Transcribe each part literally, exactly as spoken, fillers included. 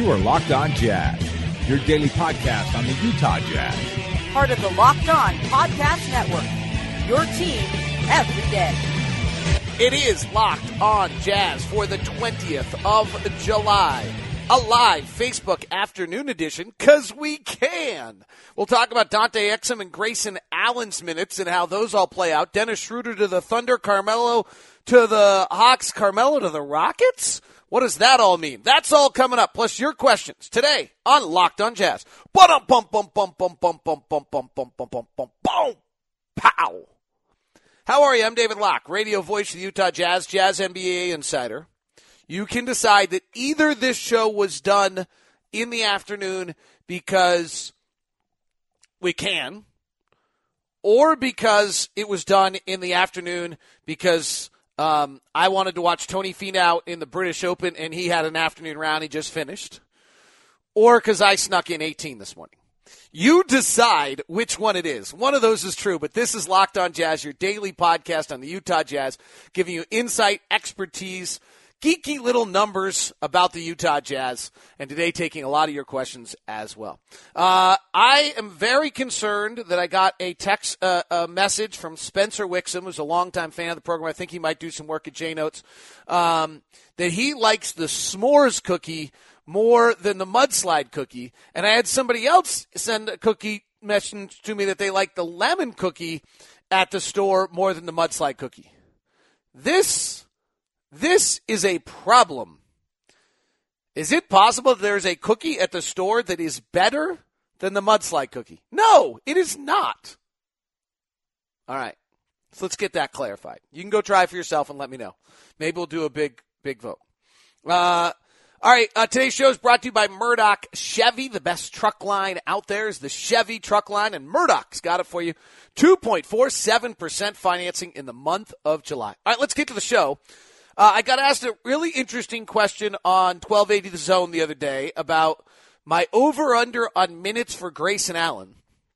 You are Locked On Jazz, your daily podcast on the Utah Jazz. Part of the Locked On Podcast Network, your team every day. It is Locked On Jazz for the twentieth of July. A live Facebook afternoon edition, because we can. We'll talk about Dante Exum and Grayson Allen's minutes and how those all play out. Dennis Schroeder to the Thunder, Carmelo to the Hawks, Carmelo to the Rockets? What does that all mean? That's all coming up, plus your questions today on Locked On Jazz. Bum bum bum bum bum bum bum bum bum bum bum bum bum bum pow. How are you? I'm David Locke, radio voice of the Utah Jazz, Jazz N B A insider. You can decide that either this show was done in the afternoon because we can, or because it was done in the afternoon because um, I wanted to watch Tony Finau in the British Open and he had an afternoon round he just finished, or because I snuck in eighteen this morning. You decide which one it is. One of those is true, but this is Locked On Jazz, your daily podcast on the Utah Jazz, giving you insight, expertise, geeky little numbers about the Utah Jazz, and today taking a lot of your questions as well. Uh, I am very concerned that I got a text uh, a message from Spencer Wixom, who's a longtime fan of the program. I think he might do some work at J-Notes, um, that he likes the s'mores cookie more than the mudslide cookie. And I had somebody else send a cookie message to me that they like the lemon cookie at the store more than the mudslide cookie. This... This is a problem. Is it possible that there's a cookie at the store that is better than the mudslide cookie? No, it is not. All right. So let's get that clarified. You can go try it for yourself and let me know. Maybe we'll do a big, big vote. Uh, all right. Uh, today's show is brought to you by Murdoch Chevy. The best truck line out there is the Chevy truck line, and Murdoch's got it for you. two point four seven percent financing in the month of July. All right, let's get to the show. Uh, I got asked a really interesting question on twelve eighty The Zone the other day about my over-under on minutes for Grayson Allen.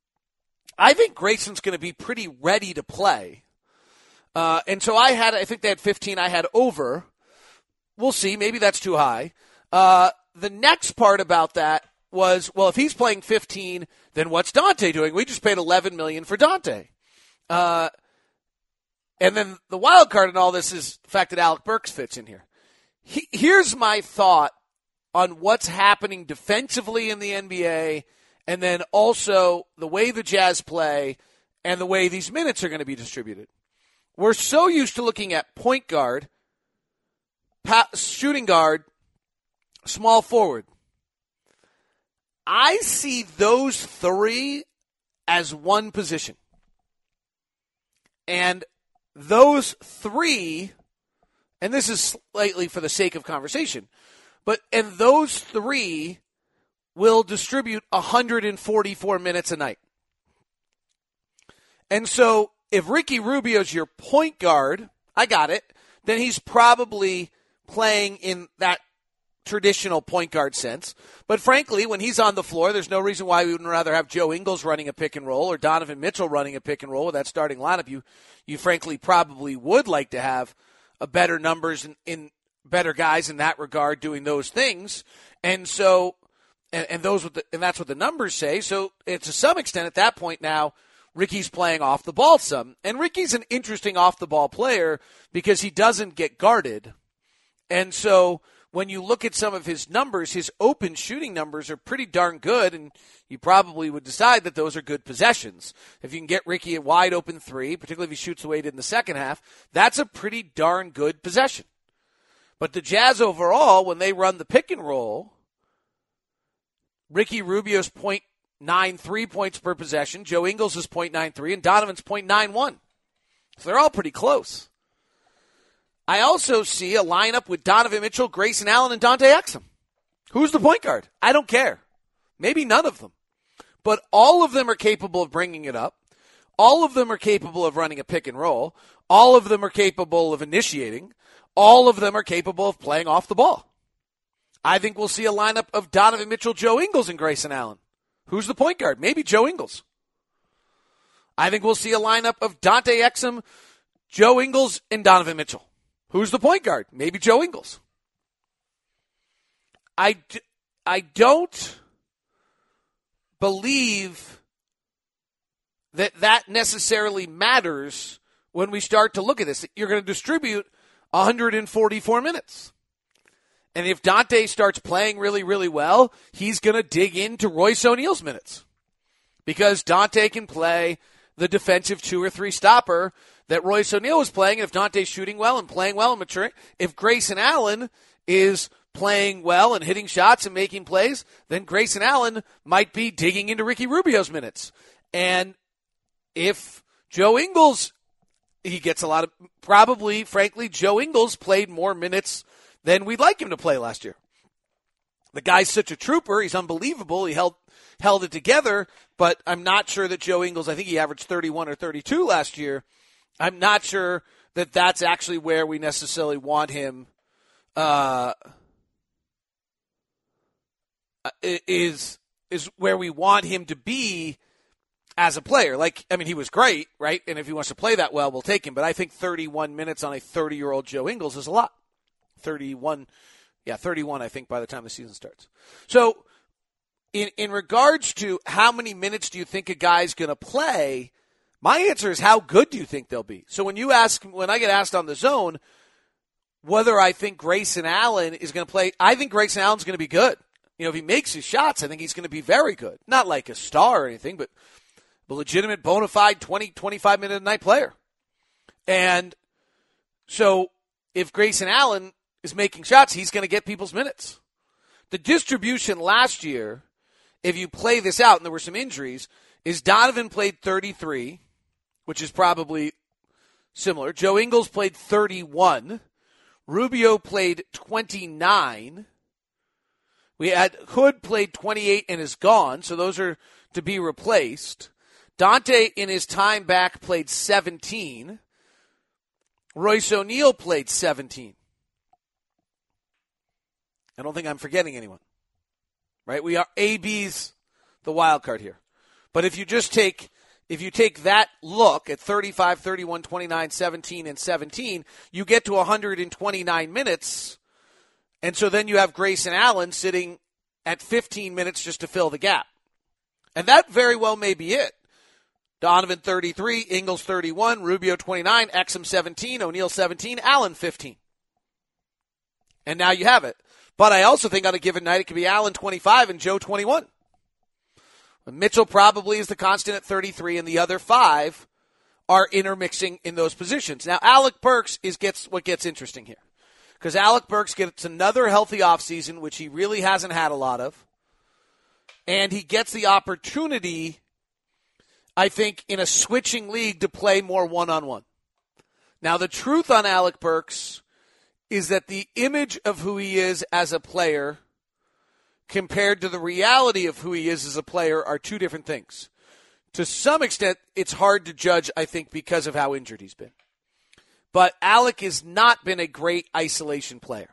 I think Grayson's going to be pretty ready to play. Uh, and so I had, I think they had fifteen. I had over. We'll see. Maybe that's too high. Uh, the next part about that was, well, if he's playing fifteen, then what's Dante doing? We just paid eleven million dollars for Dante. Uh And then the wild card in all this is the fact that Alec Burks fits in here. He, here's my thought on what's happening defensively in the N B A, and then also the way the Jazz play and the way these minutes are going to be distributed. We're so used to looking at point guard, pa- shooting guard, small forward. I see those three as one position. And those three, and this is slightly for the sake of conversation, but and those three will distribute one hundred forty-four minutes a night. And so if Ricky Rubio's your point guard, I got it, then he's probably playing in that traditional point guard sense. But frankly, when he's on the floor, there's no reason why we wouldn't rather have Joe Ingles running a pick and roll or Donovan Mitchell running a pick and roll with that starting lineup. You you frankly probably would like to have a better numbers in, in better guys in that regard doing those things. And so and, and those with the, and that's what the numbers say. So it's to some extent at that point now Ricky's playing off the ball some. And Ricky's an interesting off the ball player because he doesn't get guarded. And so when you look at some of his numbers, his open shooting numbers are pretty darn good, and you probably would decide that those are good possessions. If you can get Ricky a wide open three, particularly if he shoots the way he did in the second half, that's a pretty darn good possession. But the Jazz overall, when they run the pick and roll, Ricky Rubio's point nine three points per possession, Joe Ingles is point nine three, and Donovan's point nine one. So they're all pretty close. I also see a lineup with Donovan Mitchell, Grayson Allen, and Dante Exum. Who's the point guard? I don't care. Maybe none of them. But all of them are capable of bringing it up. All of them are capable of running a pick and roll. All of them are capable of initiating. All of them are capable of playing off the ball. I think we'll see a lineup of Donovan Mitchell, Joe Ingles, and Grayson Allen. Who's the point guard? Maybe Joe Ingles. I think we'll see a lineup of Dante Exum, Joe Ingles, and Donovan Mitchell. Who's the point guard? Maybe Joe Ingles. I, I don't believe that that necessarily matters when we start to look at this. You're going to distribute one hundred forty-four minutes. And if Dante starts playing really, really well, he's going to dig into Royce O'Neal's minutes. Because Dante can play the defensive two or three stopper that Royce O'Neal was playing. And if Dante's shooting well and playing well and maturing, if Grayson Allen is playing well and hitting shots and making plays, then Grayson Allen might be digging into Ricky Rubio's minutes. And if Joe Ingles, he gets a lot of, probably, frankly, Joe Ingles played more minutes than we'd like him to play last year. The guy's such a trooper. He's unbelievable. He held held it together, but I'm not sure that Joe Ingles, I think he averaged thirty-one or thirty-two last year. I'm not sure that that's actually where we necessarily want him, uh, is, is where we want him to be as a player. Like, I mean, he was great, right? And if he wants to play that well, we'll take him. But I think thirty-one minutes on a thirty-year-old Joe Ingles is a lot. thirty-one, yeah, thirty-one, I think, by the time the season starts. So, in in regards to how many minutes do you think a guy's going to play, my answer is how good do you think they'll be? So when you ask, when I get asked on the zone whether I think Grayson Allen is going to play, I think Grayson Allen's going to be good. You know, if he makes his shots, I think he's going to be very good. Not like a star or anything, but a legitimate, bona fide twenty, twenty-five minute a night player. And so if Grayson Allen is making shots, he's going to get people's minutes. The distribution last year, if you play this out, and there were some injuries, is Donovan played thirty-three, which is probably similar. Joe Ingles played thirty-one. Rubio played twenty-nine. We had Hood played twenty-eight and is gone, so those are to be replaced. Dante, in his time back, played seventeen. Royce O'Neal played seventeen. I don't think I'm forgetting anyone. Right? We are A B's the wild card here. But if you just take if you take that look at thirty-five, thirty-one, twenty-nine, seventeen, and seventeen, you get to one hundred twenty-nine minutes. And so then you have Grayson Allen sitting at fifteen minutes just to fill the gap. And that very well may be it. Donovan thirty-three, Ingles thirty-one, Rubio twenty-nine, Exum seventeen, O'Neal seventeen, Allen fifteen. And now you have it. But I also think on a given night it could be Allen twenty-five and Joe twenty-one. Mitchell probably is the constant at thirty-three, and the other five are intermixing in those positions. Now, Alec Burks is gets what gets interesting here. Because Alec Burks gets another healthy offseason, which he really hasn't had a lot of. And he gets the opportunity, I think, in a switching league to play more one-on-one. Now, the truth on Alec Burks is that the image of who he is as a player compared to the reality of who he is as a player are two different things. To some extent, it's hard to judge, I think, because of how injured he's been. But Alec has not been a great isolation player.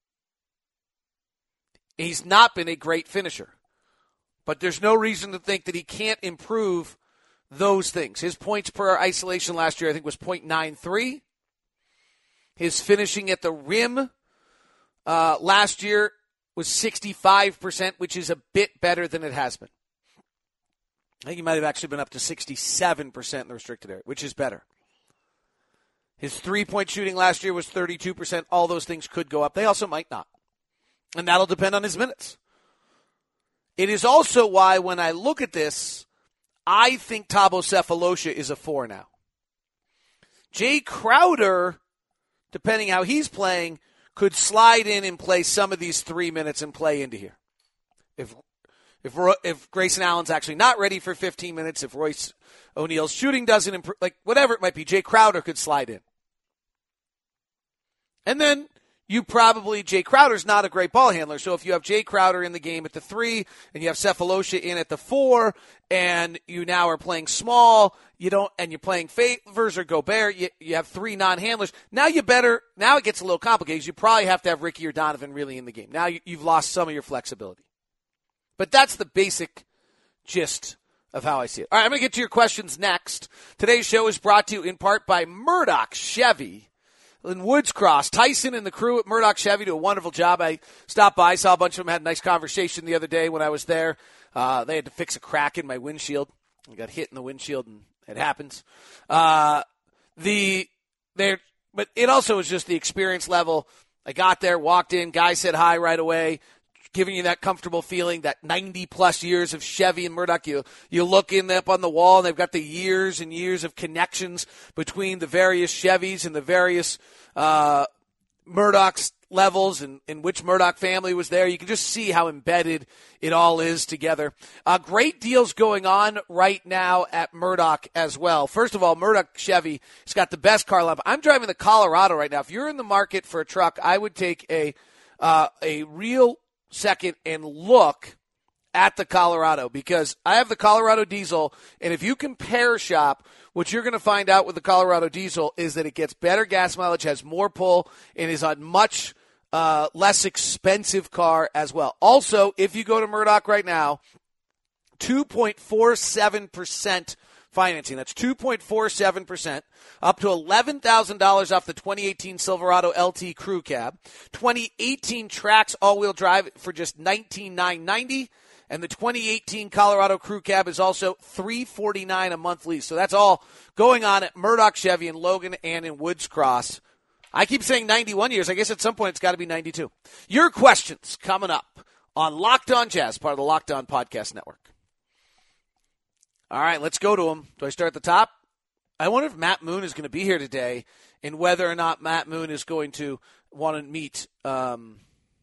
He's not been a great finisher. But there's no reason to think that he can't improve those things. His points per isolation last year, I think, was point nine three. His finishing at the rim uh, last year was sixty-five percent, which is a bit better than it has been. I think he might have actually been up to sixty-seven percent in the restricted area, which is better. His three-point shooting last year was thirty-two percent. All those things could go up. They also might not. And that'll depend on his minutes. It is also why when I look at this, I think Thabo Sefolosha is a four now. Jay Crowder, depending how he's playing, could slide in and play some of these three minutes and play into here. If if if Grayson Allen's actually not ready for fifteen minutes, if Royce O'Neal's shooting doesn't improve, like whatever it might be, Jay Crowder could slide in. And then you probably, Jay Crowder's not a great ball handler, so if you have Jay Crowder in the game at the three and you have Sefolosha in at the four and you now are playing small, you don't, and you're playing Favors or Gobert, you, you have three non-handlers. Now you better, now it gets a little complicated. You probably have to have Ricky or Donovan really in the game. Now you, you've lost some of your flexibility. But that's the basic gist of how I see it. All right, I'm going to get to your questions next. Today's show is brought to you in part by Murdoch Chevy. in Woods Cross. Tyson and the crew at Murdoch Chevy do a wonderful job. I stopped by, saw a bunch of them, had a nice conversation the other day when I was there. Uh, they had to fix a crack in my windshield. I got hit in the windshield, and it happens. Uh, the there, but it also was just the experience level. I got there, walked in, guy said hi right away, giving you that comfortable feeling, that ninety-plus years of Chevy and Murdoch. You, you look in up on the wall, and they've got the years and years of connections between the various Chevys and the various uh, Murdoch's levels and, and which Murdoch family was there. You can just see how embedded it all is together. Uh, great deals going on right now at Murdoch as well. First of all, Murdoch Chevy has got the best car lineup. I'm driving the Colorado right now. If you're in the market for a truck, I would take a uh, a real second and look at the Colorado, because I have the Colorado diesel, and if you compare shop, what you're going to find out with the Colorado diesel is that it gets better gas mileage, has more pull, and is a much uh, less expensive car as well. Also, if you go to Murdoch right now, two point four seven percent financing. That's two point four seven percent, up to eleven thousand dollars off the twenty eighteen Silverado L T Crew Cab. twenty eighteen Trax all-wheel drive for just nineteen thousand nine hundred ninety dollars. And the twenty eighteen Colorado Crew Cab is also three hundred forty-nine dollars a month lease. So that's all going on at Murdoch Chevy in Logan and in Woods Cross. I keep saying ninety-one years. I guess at some point it's got to be ninety-two. Your questions coming up on Locked On Jazz, part of the Locked On Podcast Network. All right, let's go to them. Do I start at the top? I wonder if Matt Moon is going to be here today and whether or not Matt Moon is going to want to meet um,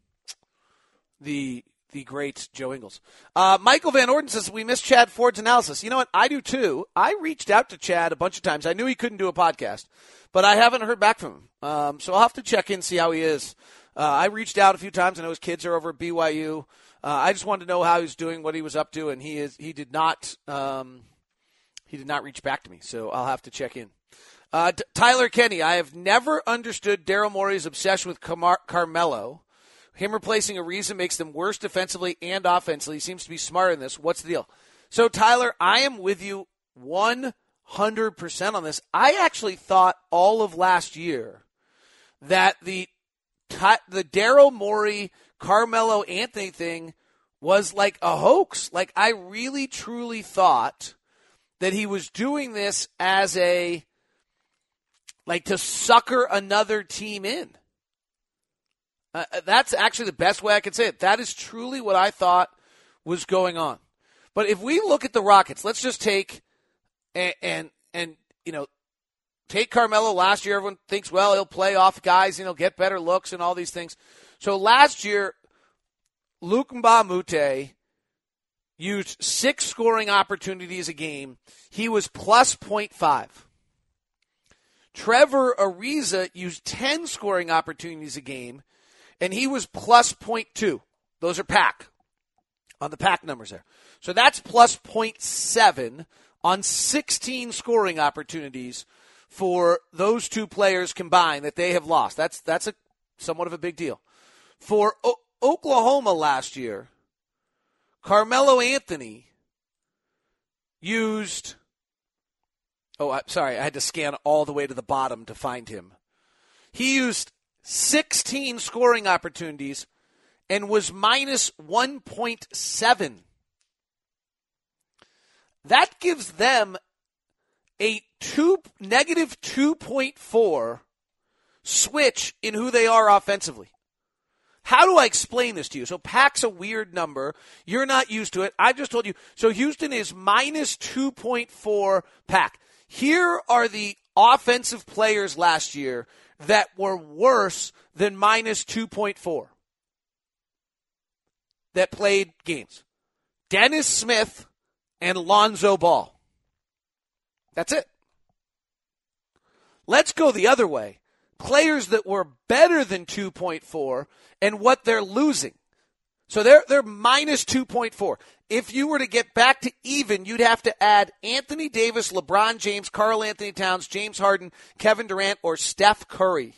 the the great Joe Ingles. Uh, Michael Van Orden says, we missed Chad Ford's analysis. You know what? I do too. I reached out to Chad a bunch of times. I knew he couldn't do a podcast, but I haven't heard back from him. Um, so I'll have to check in, see how he is. Uh, I reached out a few times. I know his kids are over at B Y U. Uh, I just wanted to know how he was doing, what he was up to, and he is he did not um, he did not reach back to me. So I'll have to check in. Uh, T- Tyler Kenny, I have never understood Daryl Morey's obsession with Car- Carmelo. Him replacing Ariza makes them worse defensively and offensively. He seems to be smart in this. What's the deal? So, Tyler, I am with you one hundred percent on this. I actually thought all of last year that the the Daryl Morey, Carmelo Anthony thing was like a hoax. Like, I really, truly thought that he was doing this as a, like, to sucker another team in. Uh, that's actually the best way I could say it. That is truly what I thought was going on. But if we look at the Rockets, let's just take and and, and you know take Carmelo last year. Everyone thinks, well, he'll play off guys and he'll get better looks and all these things. So last year, Luc Mbah a Moute used six scoring opportunities a game. He was plus point five. Trevor Ariza used ten scoring opportunities a game, and he was plus point two. Those are pack, on the pack numbers there. So that's plus point seven on sixteen scoring opportunities for those two players combined that they have lost. That's that's a somewhat of a big deal. For o- Oklahoma last year, Carmelo Anthony used, oh, I'm sorry, I had to scan all the way to the bottom to find him. He used sixteen scoring opportunities and was minus one point seven. That gives them a two, negative two point four switch in who they are offensively. How do I explain this to you? So Pack's a weird number. You're not used to it. I just told you. So Houston is minus two point four Pack. Here are the offensive players last year that were worse than minus two point four that played games. Dennis Smith and Lonzo Ball. That's it. Let's go the other way. Players that were better than two point four and what they're losing. So they're they're minus two point four. If you were to get back to even, you'd have to add Anthony Davis, LeBron James, Karl Anthony Towns, James Harden, Kevin Durant, or Steph Curry.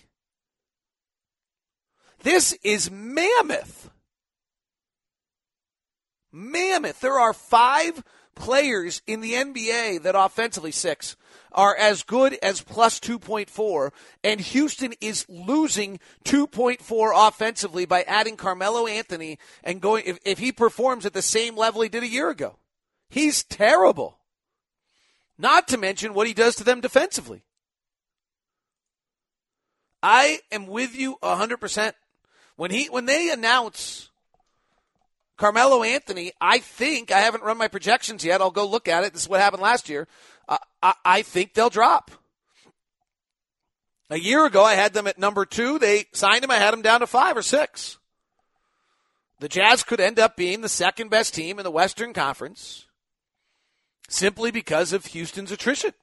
This is mammoth. Mammoth. There are five players in the N B A that offensively, six, are as good as plus two point four, and Houston is losing two point four offensively by adding Carmelo Anthony and going, if, if he performs at the same level he did a year ago. He's terrible. Not to mention what he does to them defensively. I am with you one hundred percent. When he when they announce Carmelo Anthony, I think, I haven't run my projections yet, I'll go look at it, this is what happened last year, uh, I, I think they'll drop. A year ago, I had them at number two. They signed him, I had him down to five or six. The Jazz could end up being the second best team in the Western Conference simply because of Houston's attrition.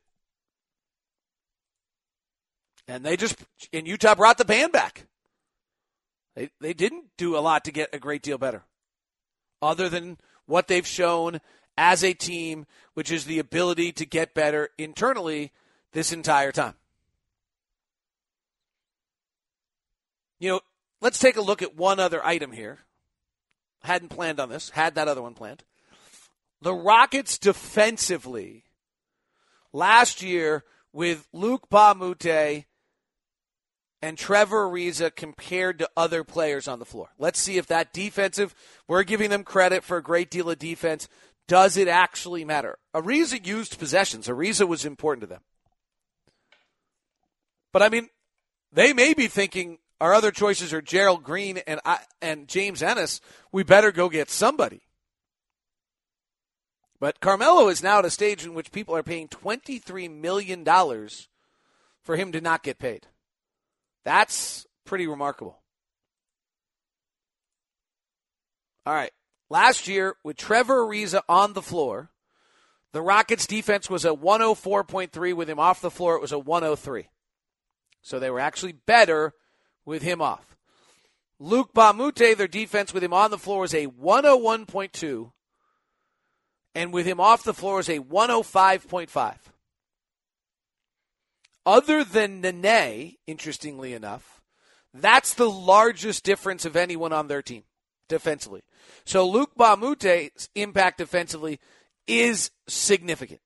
And they just, and Utah brought the band back. They they didn't do a lot to get a great deal better, other than what they've shown as a team, which is the ability to get better internally this entire time. You know, let's take a look at one other item here. Hadn't planned on this, had that other one planned. The Rockets defensively, last year with Luc Mbah a Moute and Trevor Ariza compared to other players on the floor. Let's see if that defensive, we're giving them credit for a great deal of defense. Does it actually matter? Ariza used possessions. Ariza was important to them. But, I mean, they may be thinking our other choices are Gerald Green and I, and James Ennis. We better go get somebody. But Carmelo is now at a stage in which people are paying twenty-three million dollars for him to not get paid. That's pretty remarkable. All right. Last year, with Trevor Ariza on the floor, the Rockets' defense was a one oh four point three. With him off the floor, it was a one oh three. So they were actually better with him off. Luc Mbah a Moute, their defense with him on the floor was a one oh one point two. And with him off the floor is a one oh five point five. Other than Nene, interestingly enough, that's the largest difference of anyone on their team defensively. So Luc Mbah a Moute's impact defensively is significant.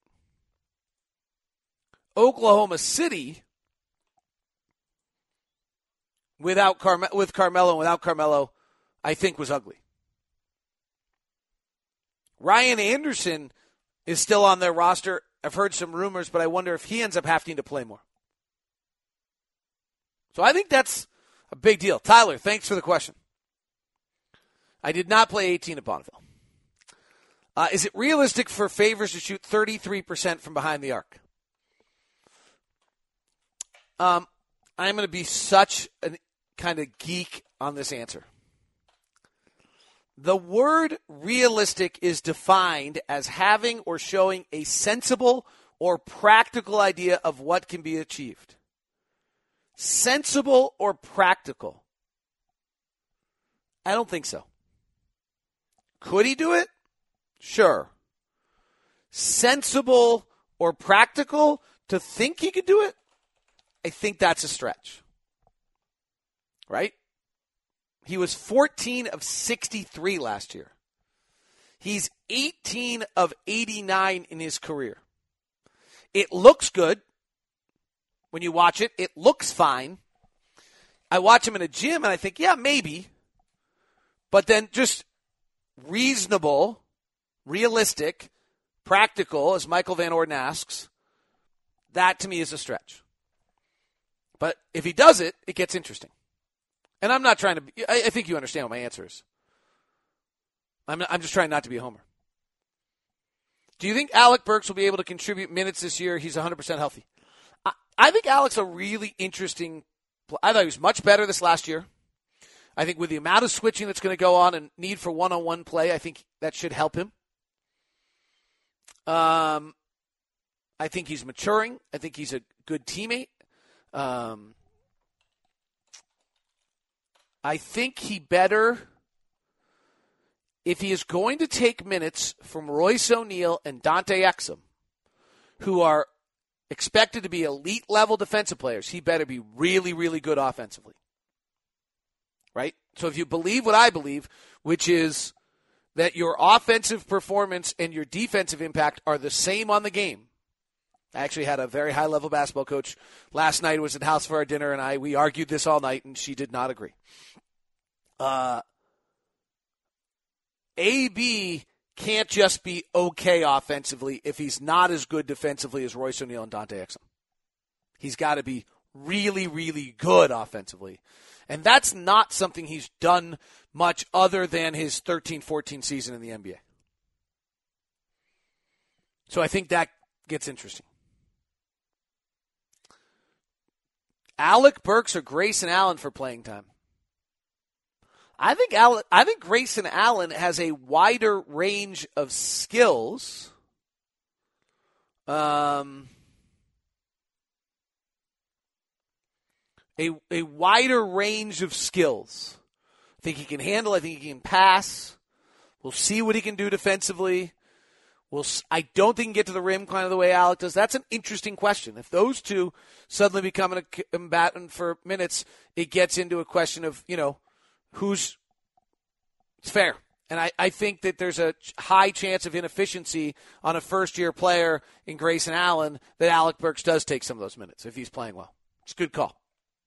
Oklahoma City, without Carme- with Carmelo and without Carmelo, I think was ugly. Ryan Anderson is still on their roster. I've heard some rumors, but I wonder if he ends up having to play more. So I think that's a big deal. Tyler, thanks for the question. I did not play eighteen at Bonneville. Uh, is it realistic for Favors to shoot thirty-three percent from behind the arc? Um, I'm going to be such a kind of geek on this answer. The word realistic is defined as having or showing a sensible or practical idea of what can be achieved. Sensible or practical? I don't think so. Could he do it? Sure. Sensible or practical to think he could do it? I think that's a stretch. Right? He was fourteen of sixty-three last year. He's eighteen of eighty-nine in his career. It looks good. When you watch it, it looks fine. I watch him in a gym and I think, yeah, maybe. But then just reasonable, realistic, practical, as Michael Van Orden asks, that to me is a stretch. But if he does it, it gets interesting. And I'm not trying to – I think you understand what my answer is. I'm, I'm just trying not to be a homer. Do you think Alec Burks will be able to contribute minutes this year? He's one hundred percent healthy. I, I think Alec's a really interesting – I thought he was much better this last year. I think with the amount of switching that's going to go on and need for one-on-one play, I think that should help him. Um, I think he's maturing. I think he's a good teammate. Um I think he better, if he is going to take minutes from Royce O'Neal and Dante Exum, who are expected to be elite-level defensive players, he better be really, really good offensively. Right? So if you believe what I believe, which is that your offensive performance and your defensive impact are the same on the game. I actually had a very high-level basketball coach last night who was at the house for our dinner, and I we argued this all night, and she did not agree. Uh, A B can't just be okay offensively if he's not as good defensively as Royce O'Neal and Dante Exum. He's got to be really, really good offensively. And that's not something he's done much other than his thirteen fourteen season in the N B A. So I think that gets interesting. Alec Burks or Grayson Allen for playing time? I think Alec, I think Grayson Allen has a wider range of skills. Um, a a wider range of skills. I think he can handle. I think he can pass. We'll see what he can do defensively. We'll, I don't think he can get to the rim kind of the way Alec does. That's an interesting question. If those two suddenly become a combatant for minutes, it gets into a question of, you know, who's it's fair. And I, I think that there's a high chance of inefficiency on a first-year player in Grayson Allen that Alec Burks does take some of those minutes if he's playing well. It's a good call.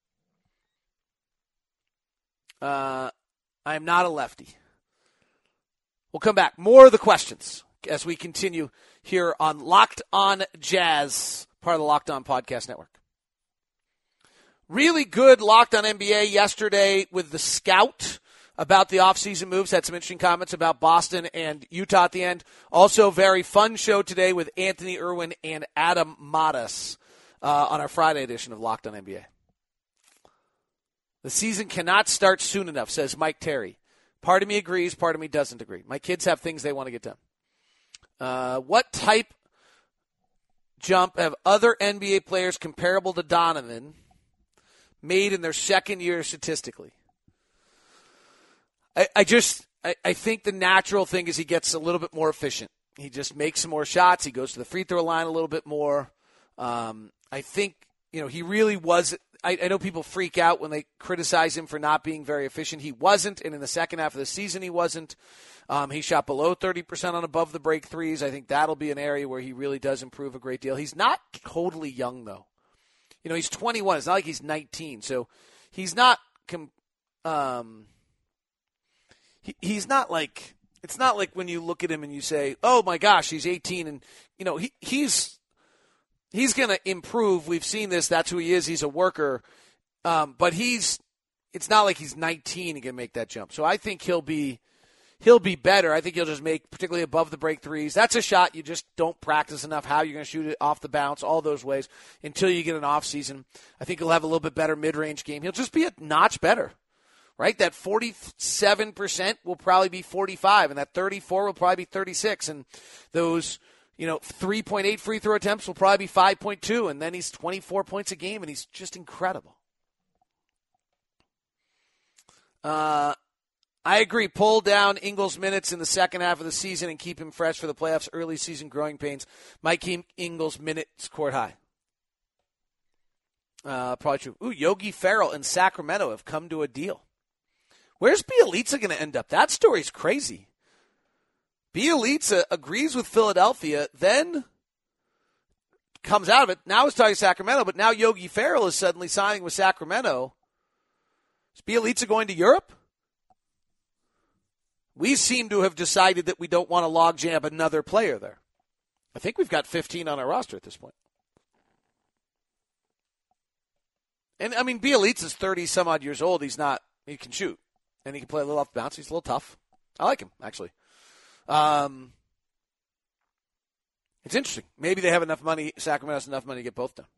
Uh, I am not a lefty. We'll come back. More of the questions as we continue here on Locked On Jazz, part of the Locked On Podcast Network. Really good Locked On N B A yesterday with the scout about the offseason moves. Had some interesting comments about Boston and Utah at the end. Also, very fun show today with Anthony Irwin and Adam Modis uh, on our Friday edition of Locked On N B A. The season cannot start soon enough, says Mike Terry. Part of me agrees, part of me doesn't agree. My kids have things they want to get done. Uh, what type jump have other N B A players comparable to Donovan made in their second year statistically? I, I just I, I think the natural thing is he gets a little bit more efficient. He just makes some more shots. He goes to the free throw line a little bit more. Um, I think, you know, he really was. I, I know people freak out when they criticize him for not being very efficient. He wasn't, and in the second half of the season he wasn't. Um, he shot below thirty percent on above the break threes. I think that'll be an area where he really does improve a great deal. He's not totally young, though. You know, he's twenty-one. It's not like he's nineteen. So he's not com- um, he, he's not like – it's not like when you look at him and you say, oh, my gosh, he's eighteen. And, you know, he, he's he's going to improve. We've seen this. That's who he is. He's a worker. Um, but he's – it's not like he's nineteen and can make that jump. So I think he'll be – He'll be better. I think he'll just make, particularly above the break threes. That's a shot you just don't practice enough, how you're going to shoot it off the bounce, all those ways, until you get an off season. I think he'll have a little bit better mid-range game. He'll just be a notch better, right? That forty-seven percent will probably be forty-five, and that thirty-four will probably be thirty-six. And those, you know, three point eight free throw attempts will probably be five point two, and then he's twenty-four points a game, and he's just incredible. Uh... I agree. Pull down Ingles' minutes in the second half of the season and keep him fresh for the playoffs. Early season growing pains might keep Ingles' minutes court high. Uh, probably true. Ooh, Yogi Ferrell and Sacramento have come to a deal. Where's Bjelica going to end up? That story's crazy. Bjelica agrees with Philadelphia, then comes out of it. Now he's talking Sacramento, but now Yogi Ferrell is suddenly signing with Sacramento. Is Bjelica going to Europe? We seem to have decided that we don't want to logjam another player there. I think we've got fifteen on our roster at this point. And, I mean, Bjelica's thirty-some-odd years old. He's not – he can shoot. And he can play a little off the bounce. He's a little tough. I like him, actually. Um, it's interesting. Maybe they have enough money – Sacramento has enough money to get both done.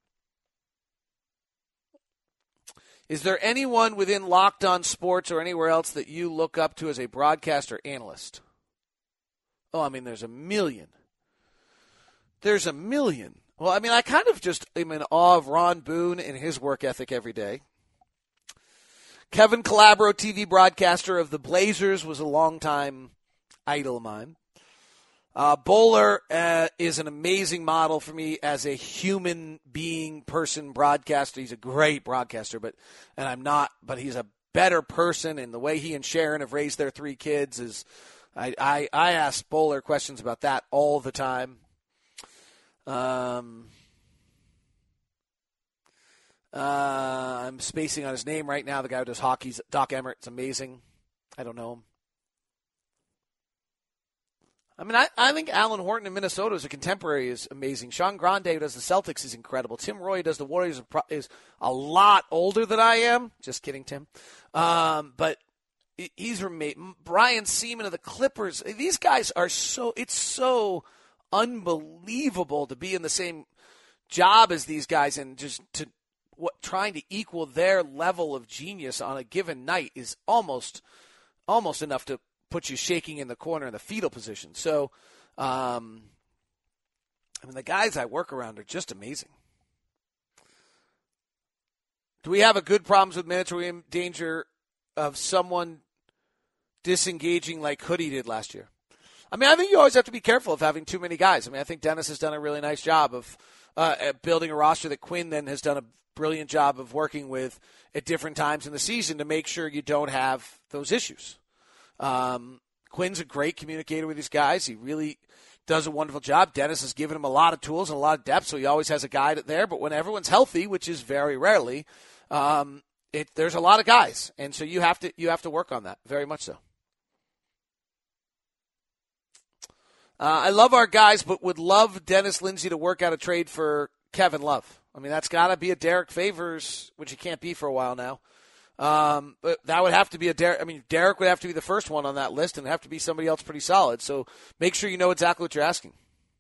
Is there anyone within Locked On Sports or anywhere else that you look up to as a broadcaster analyst? Oh, I mean, there's a million. There's a million. Well, I mean, I kind of just am in awe of Ron Boone and his work ethic every day. Kevin Calabro, T V broadcaster of the Blazers, was a longtime idol of mine. Uh, Bowler uh, is an amazing model for me as a human being, person, broadcaster. He's a great broadcaster, but and I'm not. But he's a better person, and the way he and Sharon have raised their three kids is I, I, I ask Bowler questions about that all the time. Um, uh, I'm spacing on his name right now. The guy who does hockey's Doc Emmert. It's amazing. I don't know him. I mean, I, I think Alan Horton in Minnesota as a contemporary is amazing. Sean Grande, who does the Celtics, is incredible. Tim Roy, who does the Warriors, is a lot older than I am. Just kidding, Tim. Um, but he's amazing. Brian Seaman of the Clippers. These guys are so – it's so unbelievable to be in the same job as these guys and just to what trying to equal their level of genius on a given night is almost almost enough to – put you shaking in the corner in the fetal position. So, um, I mean, the guys I work around are just amazing. Do we have a good problems with minutes? Are we in danger of someone disengaging like Hoodie did last year? I mean, I think you always have to be careful of having too many guys. I mean, I think Dennis has done a really nice job of uh, building a roster that Quinn then has done a brilliant job of working with at different times in the season to make sure you don't have those issues. Um, Quinn's a great communicator with these guys. He really does a wonderful job. Dennis has given him a lot of tools and a lot of depth, so he always has a guy there. But when everyone's healthy, which is very rarely, um, it, there's a lot of guys, and so you have to you have to work on that very much so. Uh, I love our guys, but would love Dennis Lindsay to work out a trade for Kevin Love. I mean, that's got to be a Derek Favors, which he can't be for a while now. Um, but that would have to be a Derek. I mean, Derek would have to be the first one on that list and have to be somebody else pretty solid. So make sure you know exactly what you're asking.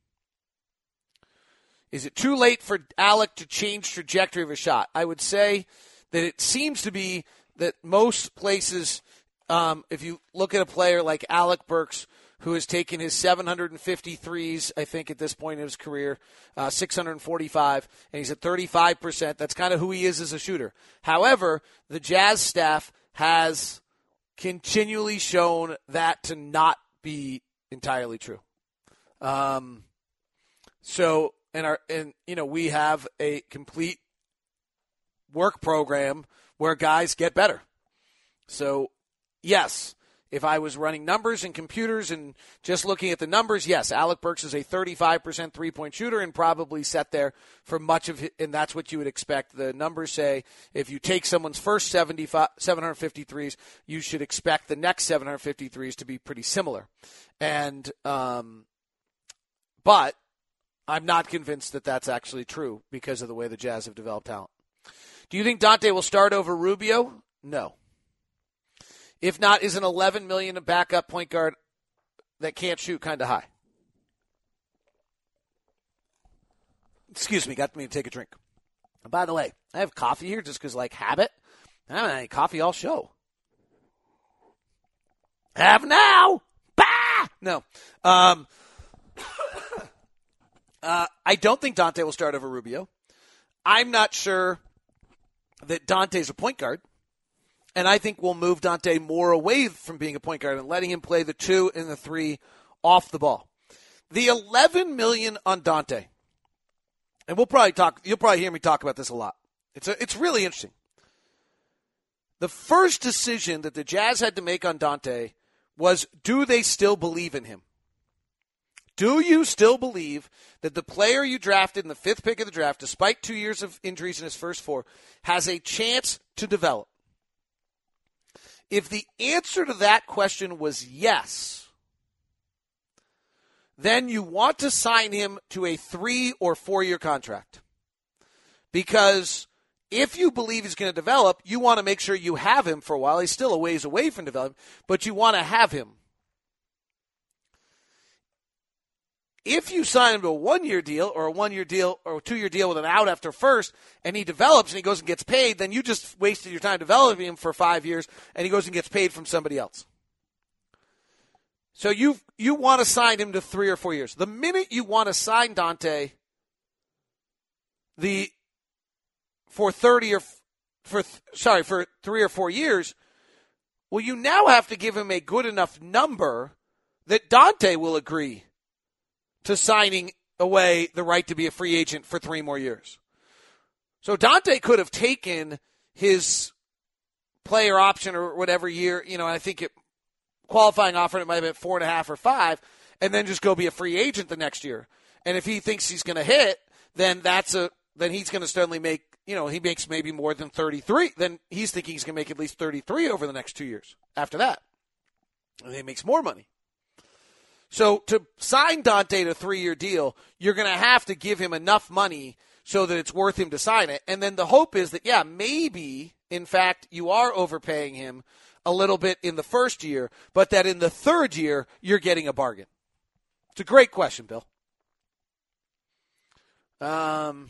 Is it too late for Alec to change trajectory of a shot? I would say that it seems to be that most places, um, if you look at a player like Alec Burks, who has taken his seven hundred fifty threes, I think, at this point in his career, uh, six hundred forty-five, and he's at thirty-five percent. That's kind of who he is as a shooter. However, the Jazz staff has continually shown that to not be entirely true. Um, so, and our, and you know, we have a complete work program where guys get better. So, yes. If I was running numbers and computers and just looking at the numbers, yes, Alec Burks is a thirty-five percent three-point shooter and probably set there for much of it, and that's what you would expect. The numbers say if you take someone's first seventy-five, seven hundred fifty threes, you should expect the next seven hundred fifty threes to be pretty similar. And um, but I'm not convinced that that's actually true because of the way the Jazz have developed talent. Do you think Dante will start over Rubio? No. If not, is an eleven million dollars backup point guard that can't shoot kind of high? Excuse me, got me to take a drink. And by the way, I have coffee here just because, like, habit. I haven't had any coffee all show. Have now. Bah! No. Um, uh, I don't think Dante will start over Rubio. I'm not sure that Dante's a point guard. And I think we'll move Dante more away from being a point guard and letting him play the two and the three off the ball. The eleven million dollars on Dante, and we'll probably talk. You'll probably hear me talk about this a lot. It's a, it's really interesting. The first decision that the Jazz had to make on Dante was, do they still believe in him? Do you still believe that the player you drafted in the fifth pick of the draft, despite two years of injuries in his first four, has a chance to develop? If the answer to that question was yes, then you want to sign him to a three- or four-year contract. Because if you believe he's going to develop, you want to make sure you have him for a while. He's still a ways away from developing, but you want to have him. If you sign him to a one-year deal or a one-year deal or a two-year deal with an out after first, and he develops and he goes and gets paid, then you just wasted your time developing him for five years, and he goes and gets paid from somebody else. So you you want to sign him to three or four years. The minute you want to sign Dante, the for thirty or for sorry for three or four years, well, you now have to give him a good enough number that Dante will agree to signing away the right to be a free agent for three more years. So Dante could have taken his player option or whatever year, you know, I think it qualifying offer, it might have been four and a half or five, and then just go be a free agent the next year. And if he thinks he's going to hit, then that's a then he's going to suddenly make, you know, he makes maybe more than thirty-three. Then he's thinking he's going to make at least thirty-three over the next two years after that. And he makes more money. So to sign Dante to a three-year deal, you're going to have to give him enough money so that it's worth him to sign it. And then the hope is that, yeah, maybe, in fact, you are overpaying him a little bit in the first year, but that in the third year, you're getting a bargain. It's a great question, Bill. Um,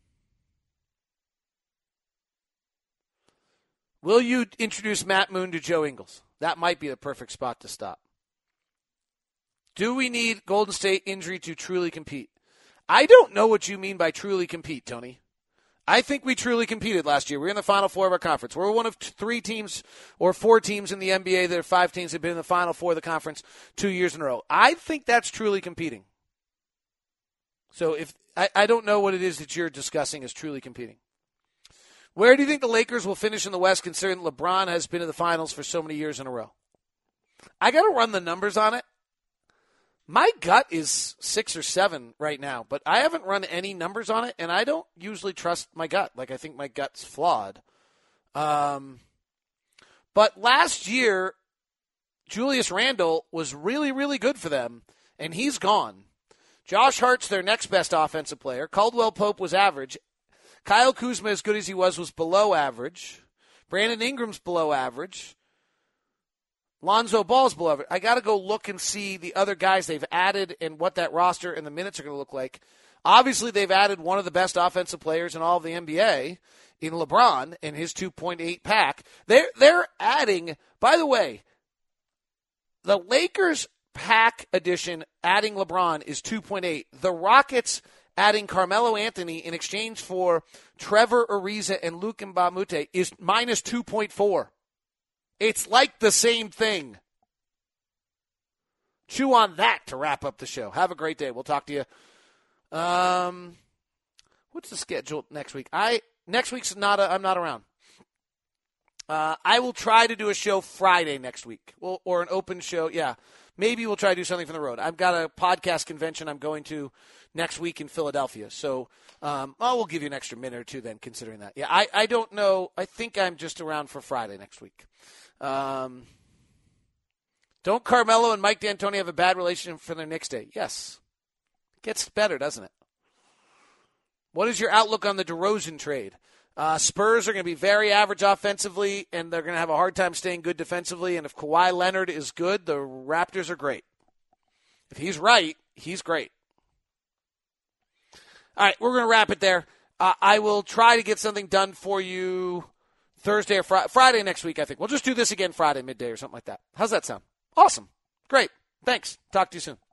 will you introduce Matt Moon to Joe Ingles? That might be the perfect spot to stop. Do we need Golden State injury to truly compete? I don't know what you mean by truly compete, Tony. I think we truly competed last year. We were in the Final Four of our conference. We're one of three teams or four teams in the N B A. There are five teams that have been in the Final Four of the conference two years in a row. I think that's truly competing. So if I, I don't know what it is that you're discussing as truly competing. Where do you think the Lakers will finish in the West, considering LeBron has been in the finals for so many years in a row? I got to run the numbers on it. My gut is six or seven right now, but I haven't run any numbers on it, and I don't usually trust my gut. Like, I think my gut's flawed. Um, but last year, Julius Randle was really, really good for them, and he's gone. Josh Hart's their next best offensive player. Caldwell Pope was average. Kyle Kuzma, as good as he was, was below average. Brandon Ingram's below average. Lonzo Ball's below average. I got to go look and see the other guys they've added and what that roster and the minutes are going to look like. Obviously, they've added one of the best offensive players in all of the N B A in LeBron and his two point eight pack. They're, they're adding, by the way, the Lakers pack addition adding LeBron is two point eight. The Rockets adding Carmelo Anthony in exchange for Trevor Ariza and Luke Mbamute is minus two point four. It's like the same thing. Chew on that to wrap up the show. Have a great day. We'll talk to you. Um, what's the schedule next week? I next week's not. A, I'm not around. Uh, I will try to do a show Friday next week, well, or an open show. Yeah, maybe we'll try to do something from the road. I've got a podcast convention I'm going to next week in Philadelphia, so um, oh, we'll give you an extra minute or two then, considering that. Yeah, I, I don't know. I think I'm just around for Friday next week. Um, don't Carmelo and Mike D'Antoni have a bad relationship for their Knicks day? Yes. It gets better, doesn't it? What is your outlook on the DeRozan trade? Uh, Spurs are going to be very average offensively, and they're going to have a hard time staying good defensively. And if Kawhi Leonard is good, the Raptors are great. If he's right, he's great. All right, we're going to wrap it there. Uh, I will try to get something done for you Thursday or fr- Friday next week, I think. We'll just do this again Friday midday or something like that. How's that sound? Awesome. Great. Thanks. Talk to you soon.